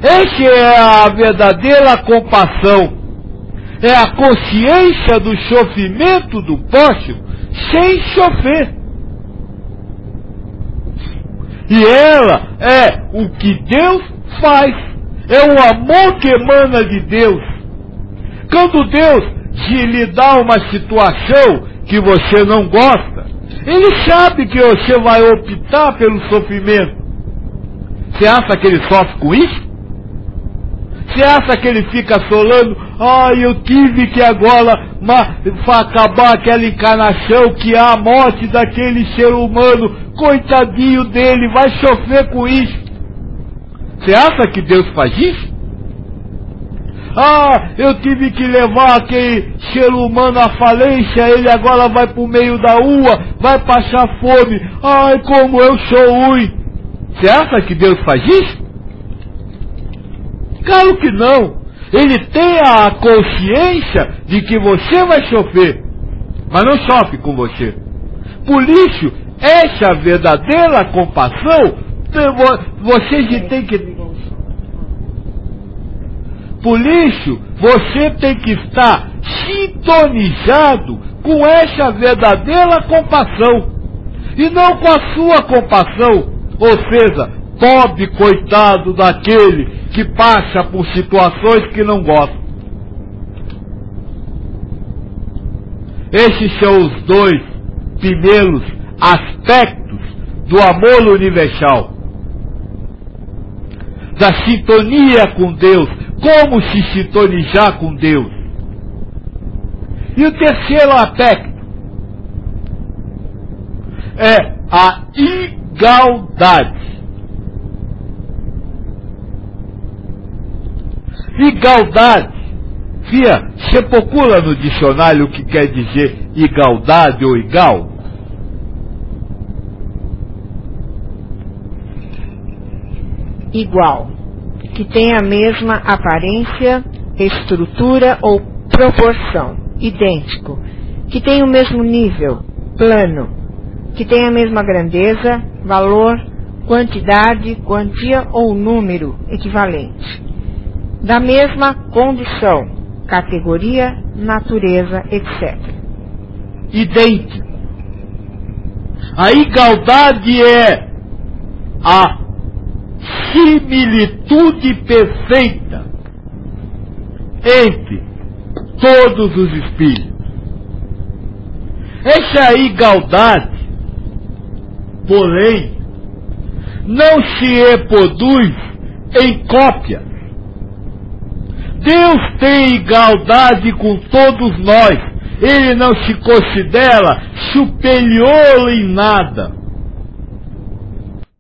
Esta é a verdadeira compaixão. É a consciência do sofrimento do próximo sem sofrer. E ela é o que Deus faz. É o amor que emana de Deus. Quando Deus lhe dá uma situação que você não gosta, Ele sabe que você vai optar pelo sofrimento. Você acha que Ele sofre com isso? Você acha que Ele fica solando? Eu tive que agora acabar aquela encarnação, que há a morte daquele ser humano, coitadinho dele, vai sofrer com isso. Você acha que Deus faz isso? Eu tive que levar aquele ser humano à falência, ele agora vai para o meio da rua, vai passar fome. Como eu sou ruim. Você acha que Deus faz isso? Claro que não. Ele tem a consciência de que você vai sofrer, mas não sofre com você. Por isso, essa verdadeira compaixão, você tem que... Por isso, você tem que estar sintonizado com essa verdadeira compaixão, e não com a sua compaixão, ou seja, pobre coitado daquele que passa por situações que não gosta. Esses são os dois primeiros aspectos do amor universal, da sintonia com Deus. Como se sintonizar com Deus? E o terceiro aspecto é a igualdade. Igualdade. Você procura no dicionário o que quer dizer igualdade ou igual? Igual. Que tem a mesma aparência, estrutura ou proporção. Idêntico. Que tem o mesmo nível, plano. Que tem a mesma grandeza, valor, quantidade, quantia ou número equivalente. Da mesma condição, categoria, natureza, etc. Idêntico. A igualdade é a similitude perfeita entre todos os espíritos. Essa igualdade, porém, não se reproduz em cópia. Deus tem igualdade com todos nós. Ele não se considera superior em nada.